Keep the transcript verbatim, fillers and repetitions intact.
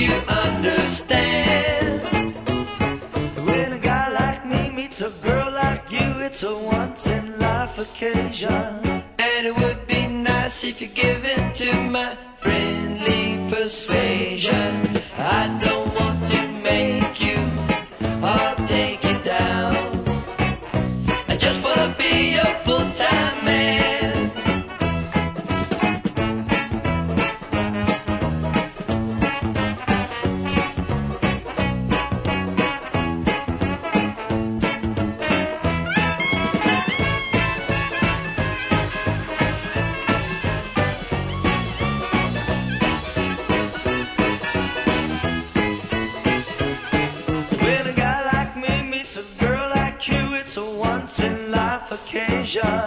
you understand. When a guy like me meets a girl like you, it's a once-in-life occasion. And it would be nice if you give in to my friendly persuasion. I don't want to make you or take you down. I just wanna be your full-time man. When a guy like me meets a girl like you, it's a once-in-life occasion.